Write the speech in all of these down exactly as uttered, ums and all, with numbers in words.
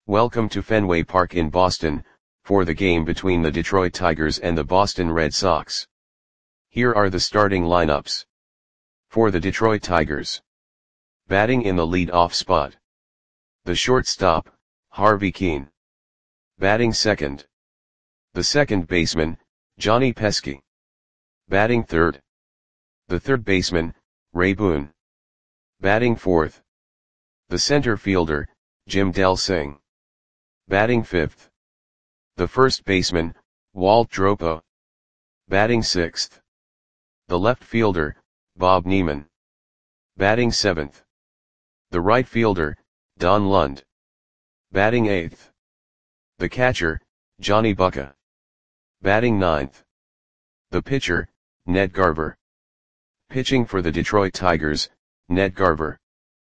Welcome to Fenway Park in Boston, for the game between the Detroit Tigers and the Boston Red Sox. Here are the starting lineups. For the Detroit Tigers. Batting in the lead-off spot. The shortstop, Harvey Kuenn. Batting second. The second baseman, Johnny Pesky. Batting third. The third baseman, Ray Boone. Batting fourth. The center fielder, Jim Delsing. Batting fifth. The first baseman, Walt Dropo. Batting sixth. The left fielder, Bob Neiman. Batting seventh. The right fielder, Don Lund. Batting eighth. The catcher, Johnny Bucca. Batting ninth. The pitcher, Ned Garver. Pitching for the Detroit Tigers, Ned Garver.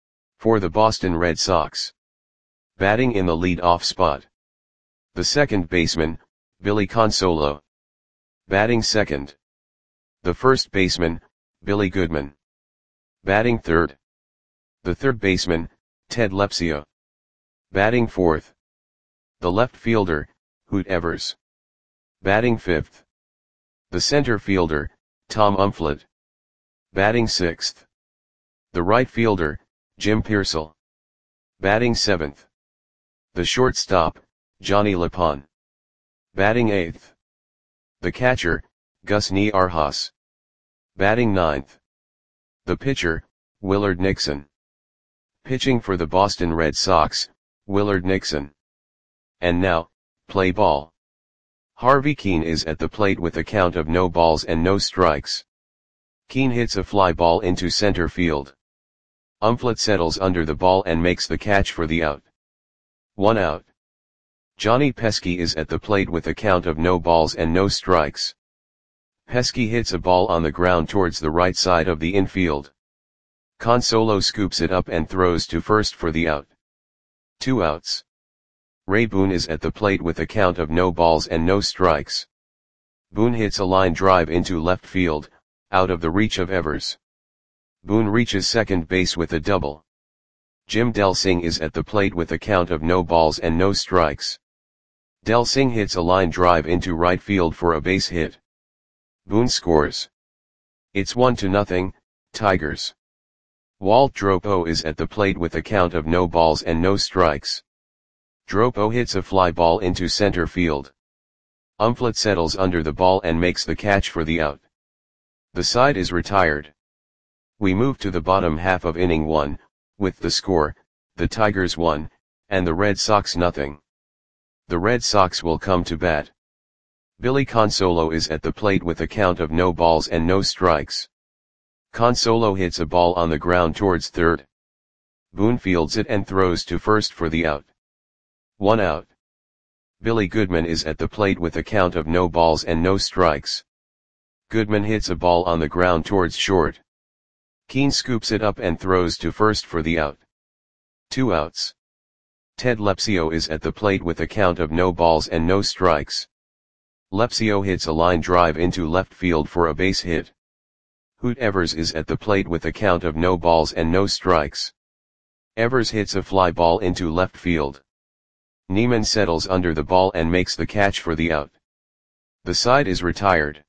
For the Boston Red Sox. Batting in the lead-off spot. The second baseman, Billy Consolo. Batting second. The first baseman, Billy Goodman. Batting third. The third baseman, Ted Lepsio. Batting fourth. The left fielder, Hoot Evers. Batting fifth. The center fielder, Tom Umflett. Batting sixth. The right fielder, Jim Piersall. Batting seventh. The shortstop, Johnny Lapon. Batting eighth. The catcher, Gus Niarhas. Batting ninth. The pitcher, Willard Nixon. Pitching for the Boston Red Sox, Willard Nixon. And now, play ball. Harvey Kuenn is at the plate with a count of no balls and no strikes. Kuenn hits a fly ball into center field. Umflett settles under the ball and makes the catch for the out. One out. Johnny Pesky is at the plate with a count of no balls and no strikes. Pesky hits a ball on the ground towards the right side of the infield. Consolo scoops it up and throws to first for the out. Two outs. Ray Boone is at the plate with a count of no balls and no strikes. Boone hits a line drive into left field, out of the reach of Evers. Boone reaches second base with a double. Jim Delsing is at the plate with a count of no balls and no strikes. Delsing hits a line drive into right field for a base hit. Boone scores. It's one to nothing, Tigers. Walt Dropo is at the plate with a count of no balls and no strikes. Dropo hits a fly ball into center field. Umflett settles under the ball and makes the catch for the out. The side is retired. We move to the bottom half of inning one, with the score, the Tigers one, and the Red Sox nothing. The Red Sox will come to bat. Billy Consolo is at the plate with a count of no balls and no strikes. Consolo hits a ball on the ground towards third. Boone fields it and throws to first for the out. One out. Billy Goodman is at the plate with a count of no balls and no strikes. Goodman hits a ball on the ground towards short. Kuenn scoops it up and throws to first for the out. Two outs. Ted Lepsio is at the plate with a count of no balls and no strikes. Lepsio hits a line drive into left field for a base hit. Hoot Evers is at the plate with a count of no balls and no strikes. Evers hits a fly ball into left field. Neiman settles under the ball and makes the catch for the out. The side is retired.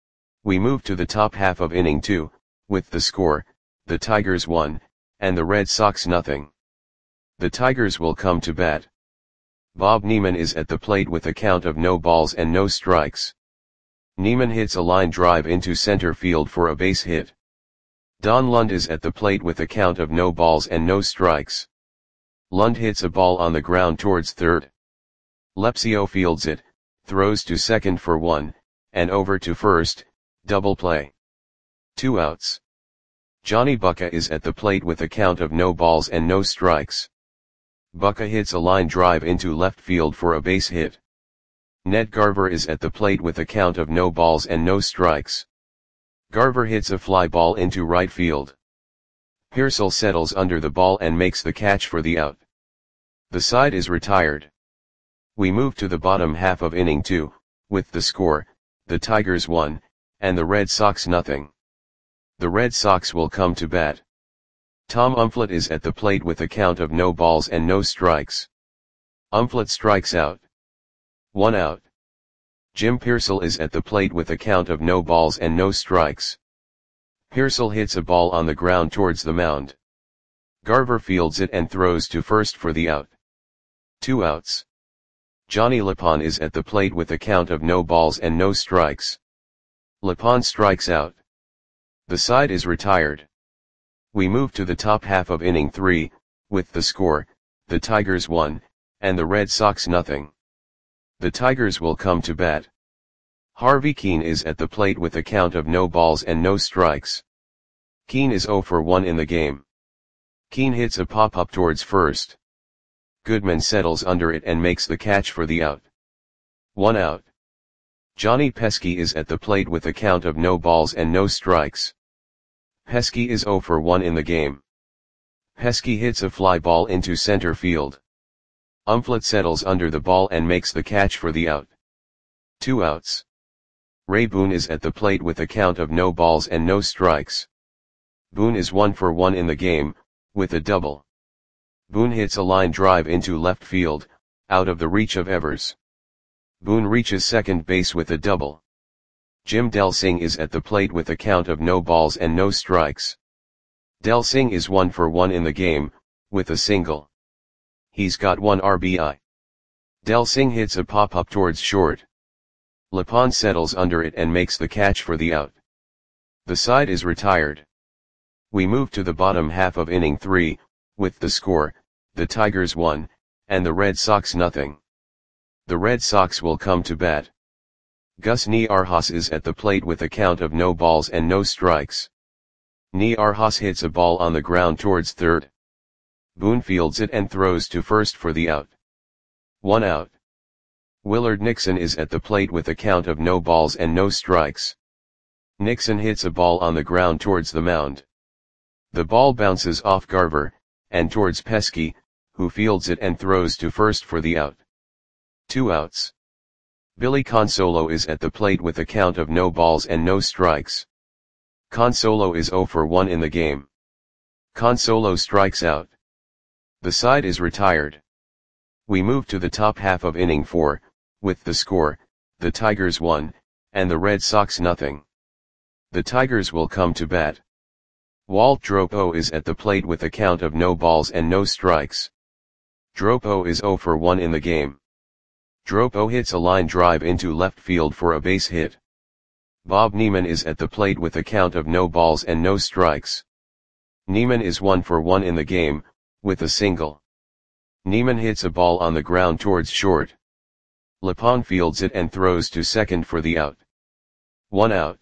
We move to the top half of inning two, with the score, the Tigers one, and the Red Sox nothing. The Tigers will come to bat. Bob Neiman is at the plate with a count of no balls and no strikes. Neiman hits a line drive into center field for a base hit. Don Lund is at the plate with a count of no balls and no strikes. Lund hits a ball on the ground towards third. Lepsio fields it, throws to second for one, and over to first, double play. Two outs. Johnny Bucca is at the plate with a count of no balls and no strikes. Bucca hits a line drive into left field for a base hit. Ned Garver is at the plate with a count of no balls and no strikes. Garver hits a fly ball into right field. Piersall settles under the ball and makes the catch for the out. The side is retired. We move to the bottom half of inning two, with the score, the Tigers one, and the Red Sox nothing. The Red Sox will come to bat. Tom Umflett is at the plate with a count of no balls and no strikes. Umflett strikes out. One out. Jim Pearsall is at the plate with a count of no balls and no strikes. Pearsall hits a ball on the ground towards the mound. Garver fields it and throws to first for the out. Two outs. Johnny Lapon is at the plate with a count of no balls and no strikes. Lapon strikes out. The side is retired. We move to the top half of inning three, with the score, the Tigers one, and the Red Sox nothing. The Tigers will come to bat. Harvey Kuenn is at the plate with a count of no balls and no strikes. Kuenn is oh for one in the game. Kuenn hits a pop-up towards first. Goodman settles under it and makes the catch for the out. One out. Johnny Pesky is at the plate with a count of no balls and no strikes. Pesky is oh for one in the game. Pesky hits a fly ball into center field. Umflett settles under the ball and makes the catch for the out. Two outs. Ray Boone is at the plate with a count of no balls and no strikes. Boone is one for one in the game, with a double. Boone hits a line drive into left field, out of the reach of Evers. Boone reaches second base with a double. Jim Delsing is at the plate with a count of no balls and no strikes. Delsing is one for one in the game, with a single. He's got one R B I. Delsing hits a pop-up towards short. Lapon settles under it and makes the catch for the out. The side is retired. We move to the bottom half of inning three, with the score, the Tigers one, and the Red Sox nothing. The Red Sox will come to bat. Gus Niarchos is at the plate with a count of no balls and no strikes. Niarchos hits a ball on the ground towards third. Boone fields it and throws to first for the out. One out. Willard Nixon is at the plate with a count of no balls and no strikes. Nixon hits a ball on the ground towards the mound. The ball bounces off Garver, and towards Pesky, who fields it and throws to first for the out. Two outs. Billy Consolo is at the plate with a count of no balls and no strikes. Consolo is oh for one in the game. Consolo strikes out. The side is retired. We move to the top half of inning four, with the score, the Tigers one, and the Red Sox nothing. The Tigers will come to bat. Walt Dropo is at the plate with a count of no balls and no strikes. Dropo is oh for one in the game. Dropo hits a line drive into left field for a base hit. Bob Neiman is at the plate with a count of no balls and no strikes. Neiman is one for one in the game, with a single. Neiman hits a ball on the ground towards short. Lapon fields it and throws to second for the out. One out.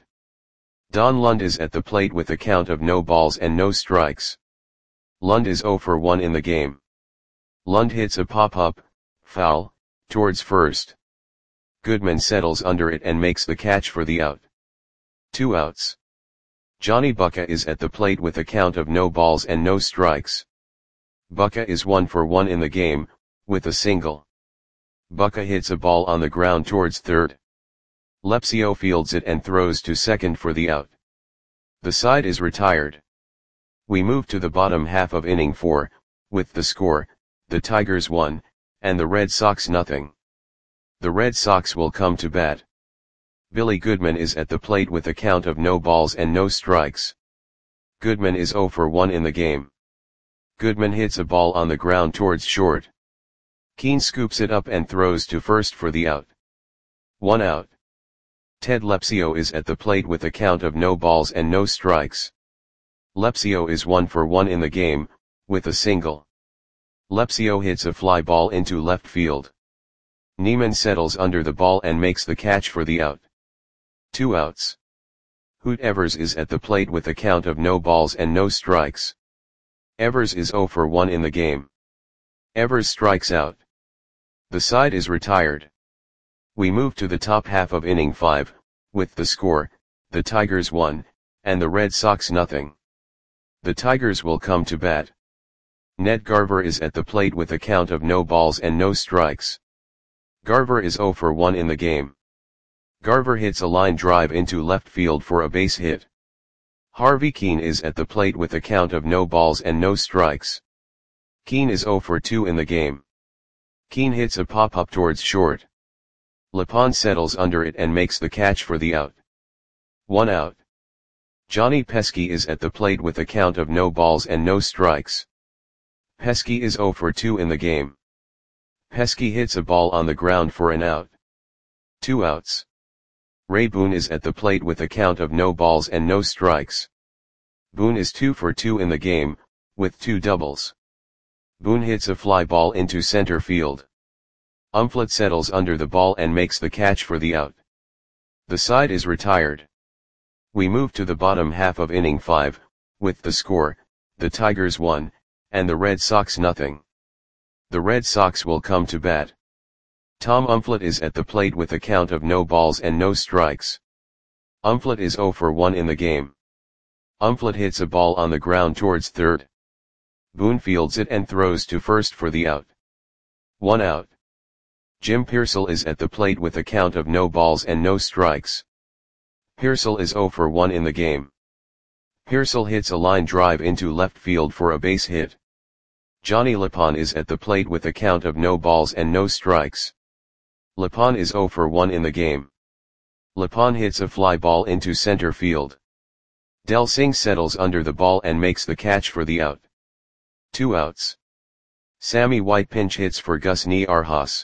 Don Lund is at the plate with a count of no balls and no strikes. Lund is oh for one in the game. Lund hits a pop-up, foul, towards first. Goodman settles under it and makes the catch for the out. Two outs. Johnny Bucca is at the plate with a count of no balls and no strikes. Bucca is one for one in the game, with a single. Bucca hits a ball on the ground towards third. Lepsio fields it and throws to second for the out. The side is retired. We move to the bottom half of inning four, with the score, the Tigers one, and the Red Sox nothing. The Red Sox will come to bat. Billy Goodman is at the plate with a count of no balls and no strikes. Goodman is oh for one in the game. Goodman hits a ball on the ground towards short. Kuenn scoops it up and throws to first for the out. One out. Ted Lepsio is at the plate with a count of no balls and no strikes. Lepsio is one for one in the game, with a single. Lepsio hits a fly ball into left field. Neiman settles under the ball and makes the catch for the out. Two outs. Hoot Evers is at the plate with a count of no balls and no strikes. Evers is oh for one in the game. Evers strikes out. The side is retired. We move to the top half of inning five, with the score, the Tigers one, and the Red Sox nothing. The Tigers will come to bat. Ned Garver is at the plate with a count of no balls and no strikes. Garver is oh for one in the game. Garver hits a line drive into left field for a base hit. Harvey Kuenn is at the plate with a count of no balls and no strikes. Kuenn is oh for two in the game. Keane hits a pop-up towards short. Lepon settles under it and makes the catch for the out. One out. Johnny Pesky is at the plate with a count of no balls and no strikes. Pesky is zero for two in the game. Pesky hits a ball on the ground for an out. Two outs. Ray Boone is at the plate with a count of no balls and no strikes. Boone is two for two in the game, with two doubles. Boone hits a fly ball into center field. Umflett settles under the ball and makes the catch for the out. The side is retired. We move to the bottom half of inning five, with the score, the Tigers one, and the Red Sox nothing. The Red Sox will come to bat. Tom Umflett is at the plate with a count of no balls and no strikes. Umflett is zero for one in the game. Umflett hits a ball on the ground towards third. Boone fields it and throws to first for the out. One out. Jim Pearsall is at the plate with a count of no balls and no strikes. Pearsall is zero for one in the game. Pearsall hits a line drive into left field for a base hit. Johnny Lepon is at the plate with a count of no balls and no strikes. Lepon is zero for one in the game. Lepon hits a fly ball into center field. Del Singh settles under the ball and makes the catch for the out. Two outs. Sammy White pinch hits for Gus Niarjas.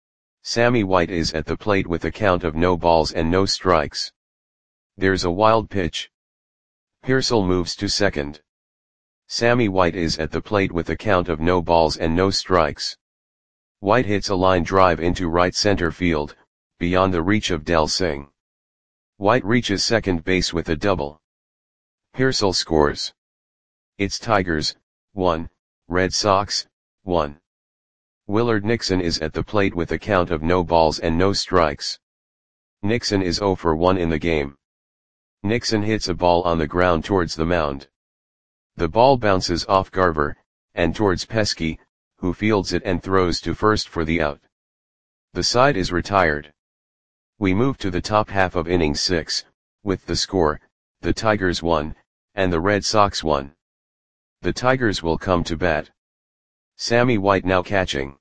Sammy White is at the plate with a count of no balls and no strikes. There's a wild pitch. Pearsall moves to second. Sammy White is at the plate with a count of no balls and no strikes. White hits a line drive into right center field, beyond the reach of Del Singh. White reaches second base with a double. Pearsall scores. It's Tigers, one, Red Sox, one. Willard Nixon is at the plate with a count of no balls and no strikes. Nixon is zero for one in the game. Nixon hits a ball on the ground towards the mound. The ball bounces off Garver, and towards Pesky, who fields it and throws to first for the out. The side is retired. We move to the top half of inning six, with the score, the Tigers one, and the Red Sox one. The Tigers will come to bat. Sammy White now catching.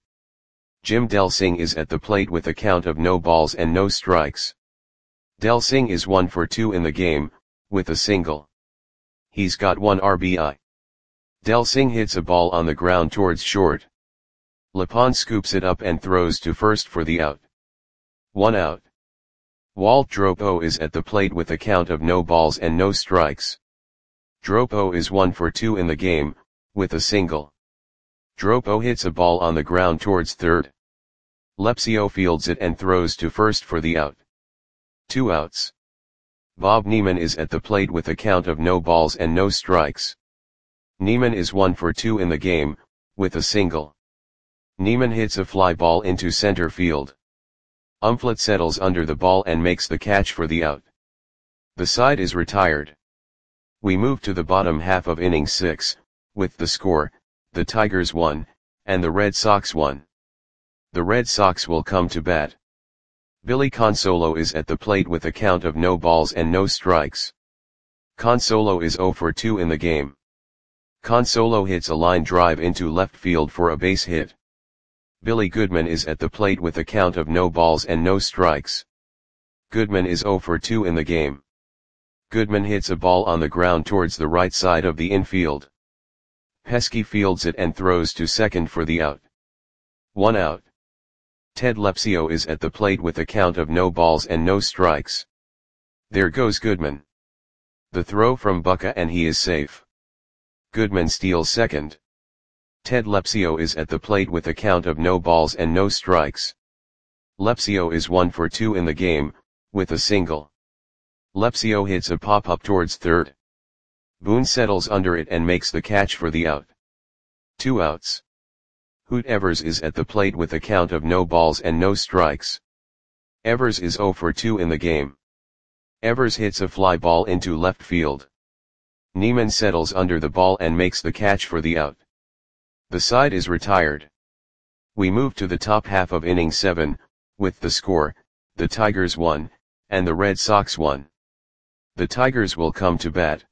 Jim Del Singh is at the plate with a count of no balls and no strikes. Del Singh is one for two in the game, with a single. He's got one R B I. Del Singh hits a ball on the ground towards short. Lepon scoops it up and throws to first for the out. One out. Walt Dropo is at the plate with a count of no balls and no strikes. Dropo is one for two in the game, with a single. Dropo hits a ball on the ground towards third. Lepsio fields it and throws to first for the out. Two outs. Bob Neiman is at the plate with a count of no balls and no strikes. Neiman is one for two in the game, with a single. Neiman hits a fly ball into center field. Umflett settles under the ball and makes the catch for the out. The side is retired. We move to the bottom half of inning six, with the score, the Tigers one, and the Red Sox one. The Red Sox will come to bat. Billy Consolo is at the plate with a count of no balls and no strikes. Consolo is zero for two in the game. Consolo hits a line drive into left field for a base hit. Billy Goodman is at the plate with a count of no balls and no strikes. Goodman is zero for two in the game. Goodman hits a ball on the ground towards the right side of the infield. Pesky fields it and throws to second for the out. One out. Ted Lepsio is at the plate with a count of no balls and no strikes. There goes Goodman. The throw from Bucca and he is safe. Goodman steals second. Ted Lepsio is at the plate with a count of no balls and no strikes. Lepsio is one for two in the game, with a single. Lepsio hits a pop-up towards third. Boone settles under it and makes the catch for the out. Two outs. Hoot Evers is at the plate with a count of no balls and no strikes. Evers is zero for two in the game. Evers hits a fly ball into left field. Neiman settles under the ball and makes the catch for the out. The side is retired. We move to the top half of inning seven, with the score, the Tigers one, and the Red Sox one. The Tigers will come to bat.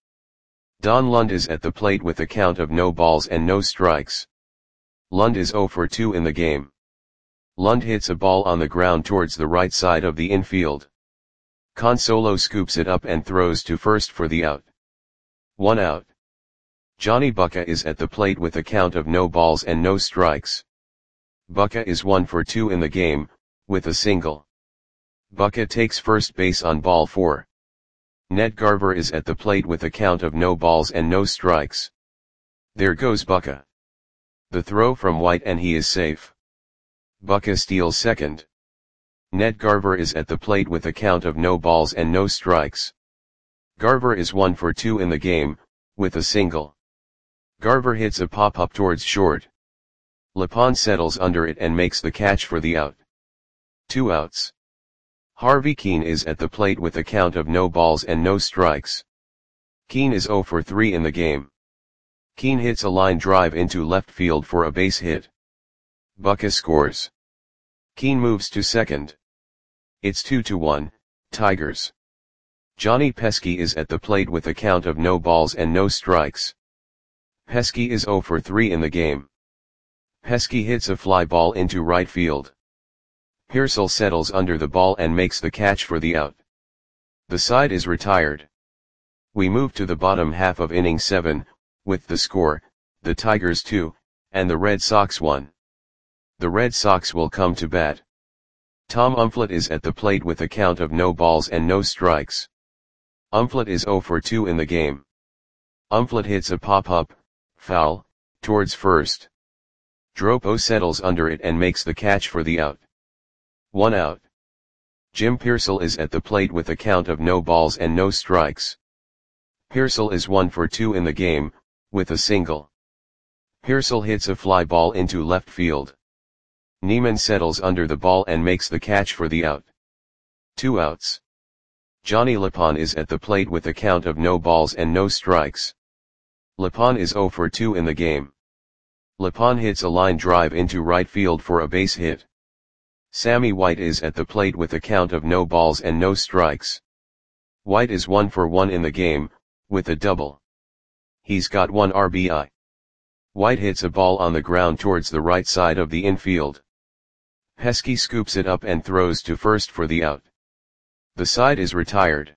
Don Lund is at the plate with a count of no balls and no strikes. Lund is zero for two in the game. Lund hits a ball on the ground towards the right side of the infield. Consolo scoops it up and throws to first for the out. One out. Johnny Bucca is at the plate with a count of no balls and no strikes. Bucca is one for two in the game, with a single. Bucca takes first base on ball four. Ned Garver is at the plate with a count of no balls and no strikes. There goes Bucca. The throw from White and he is safe. Bucca steals second. Ned Garver is at the plate with a count of no balls and no strikes. Garver is one for two in the game, with a single. Garver hits a pop-up towards short. Lepon settles under it and makes the catch for the out. Two outs. Harvey Keene is at the plate with a count of no balls and no strikes. Keene is zero for three in the game. Keene hits a line drive into left field for a base hit. Bucca scores. Keene moves to second. It's two to one, Tigers. Johnny Pesky is at the plate with a count of no balls and no strikes. Pesky is zero for three in the game. Pesky hits a fly ball into right field. Pearsall settles under the ball and makes the catch for the out. The side is retired. We move to the bottom half of inning seven, with the score, the Tigers two, and the Red Sox one. The Red Sox will come to bat. Tom Umflett is at the plate with a count of no balls and no strikes. Umflett is zero for two in the game. Umflett hits a pop-up, foul, towards first. Dropo settles under it and makes the catch for the out. One out. Jim Pearsall is at the plate with a count of no balls and no strikes. Pearsall is one for two in the game, with a single. Pearsall hits a fly ball into left field. Neiman settles under the ball and makes the catch for the out. Two outs. Johnny Lepon is at the plate with a count of no balls and no strikes. Lepon is zero for two in the game. Lepon hits a line drive into right field for a base hit. Sammy White is at the plate with a count of no balls and no strikes. White is one for one in the game, with a double. He's got one R B I. White hits a ball on the ground towards the right side of the infield. Pesky scoops it up and throws to first for the out. The side is retired.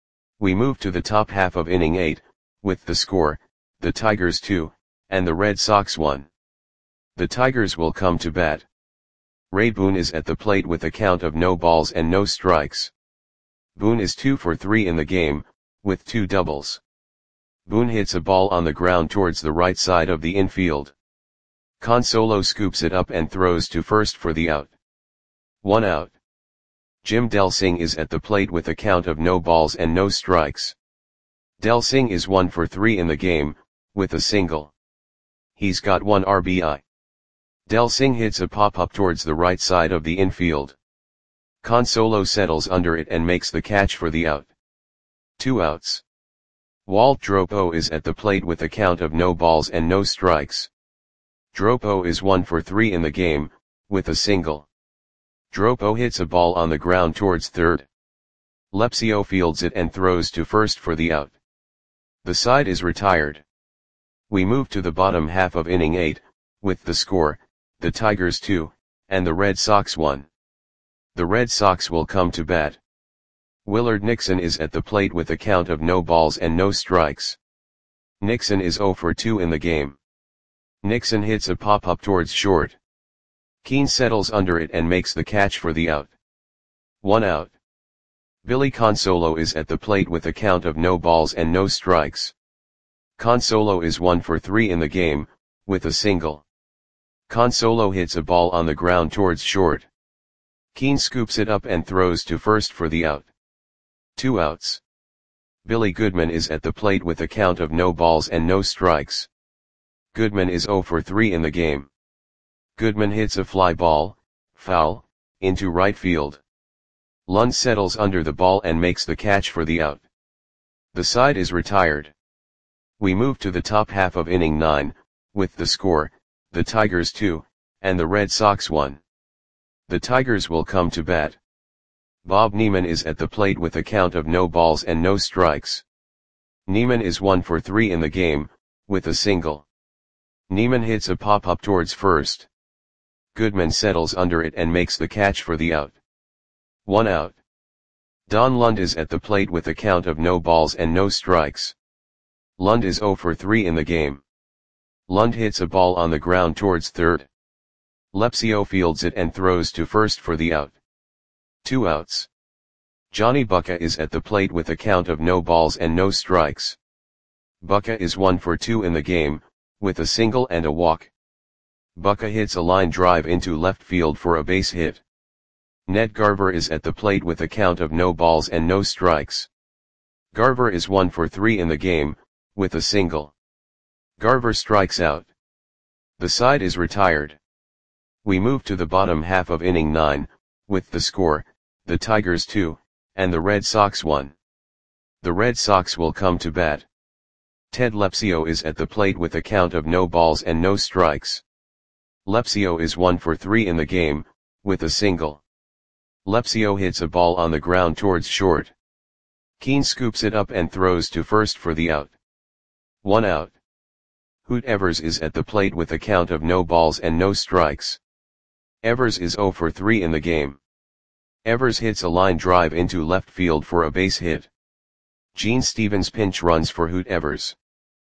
We move to the top half of inning eight, with the score, the Tigers two, and the Red Sox one. The Tigers will come to bat. Ray Boone is at the plate with a count of no balls and no strikes. Boone is two for three in the game, with two doubles. Boone hits a ball on the ground towards the right side of the infield. Consolo scoops it up and throws to first for the out. One out. Jim Delsing is at the plate with a count of no balls and no strikes. Delsing is one for three in the game, with a single. He's got one R B I. Delsing hits a pop-up towards the right side of the infield. Consolo settles under it and makes the catch for the out. Two outs. Walt Dropo is at the plate with a count of no balls and no strikes. Dropo is one for three in the game, with a single. Dropo hits a ball on the ground towards third. Lepsio fields it and throws to first for the out. The side is retired. We move to the bottom half of inning eight, with the score, the Tigers two, and the Red Sox one. The Red Sox will come to bat. Willard Nixon is at the plate with a count of no balls and no strikes. Nixon is zero for two in the game. Nixon hits a pop-up towards short. Keene settles under it and makes the catch for the out. One out. Billy Consolo is at the plate with a count of no balls and no strikes. Consolo is one for three in the game, with a single. Consolo hits a ball on the ground towards short. Keene scoops it up and throws to first for the out. Two outs. Billy Goodman is at the plate with a count of no balls and no strikes. Goodman is zero for three in the game. Goodman hits a fly ball, foul, into right field. Lund settles under the ball and makes the catch for the out. The side is retired. We move to the top half of inning nine, with the score, the Tigers two, and the Red Sox one. The Tigers will come to bat. Bob Neiman is at the plate with a count of no balls and no strikes. Neiman is one for three in the game, with a single. Neiman hits a pop-up towards first. Goodman settles under it and makes the catch for the out. One out. Don Lund is at the plate with a count of no balls and no strikes. Lund is zero for three in the game. Lund hits a ball on the ground towards third. Lepsio fields it and throws to first for the out. Two outs. Johnny Bucca is at the plate with a count of no balls and no strikes. Bucca is one for two in the game, with a single and a walk. Bucca hits a line drive into left field for a base hit. Ned Garver is at the plate with a count of no balls and no strikes. Garver is one for three in the game, with a single. Garver strikes out. The side is retired. We move to the bottom half of inning nine, with the score, the Tigers two, and the Red Sox one. The Red Sox will come to bat. Ted Lepsio is at the plate with a count of no balls and no strikes. Lepsio is one for three in the game, with a single. Lepsio hits a ball on the ground towards short. Keane scoops it up and throws to first for the out. One out. Hoot Evers is at the plate with a count of no balls and no strikes. Evers is zero for three in the game. Evers hits a line drive into left field for a base hit. Gene Stevens pinch runs for Hoot Evers.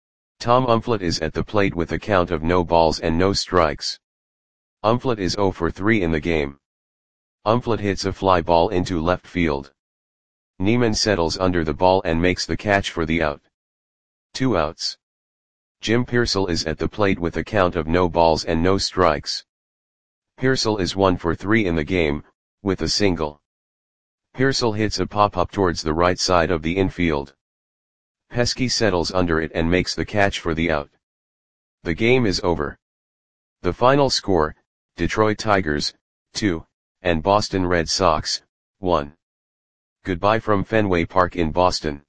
Tom Umflett is at the plate with a count of no balls and no strikes. Umflett is zero for three in the game. Umflett hits a fly ball into left field. Neiman settles under the ball and makes the catch for the out. Two outs. Jim Pearsall is at the plate with a count of no balls and no strikes. Pearsall is one for three in the game, with a single. Pearsall hits a pop-up towards the right side of the infield. Pesky settles under it and makes the catch for the out. The game is over. The final score, Detroit Tigers, two, and Boston Red Sox, one. Goodbye from Fenway Park in Boston.